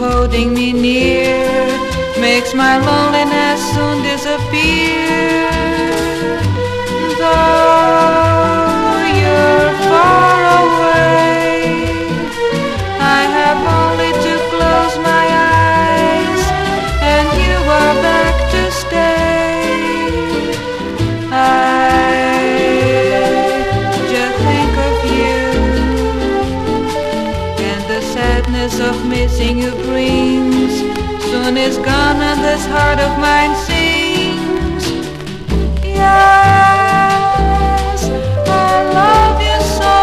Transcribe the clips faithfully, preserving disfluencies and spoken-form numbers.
holding me near makes my loneliness soon disappear. Though you're far away, I have only to close my eyes and you are back to stay. I just think of you, and the sadness of missing you brings soon is gone and this heart of mine sings. Yes, I love you so,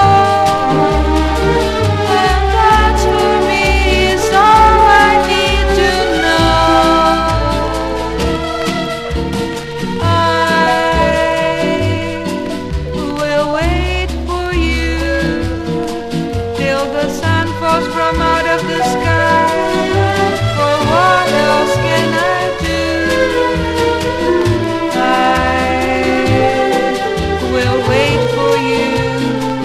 and that for me is all I need to know. I will wait for you till the sun falls from out of the sky.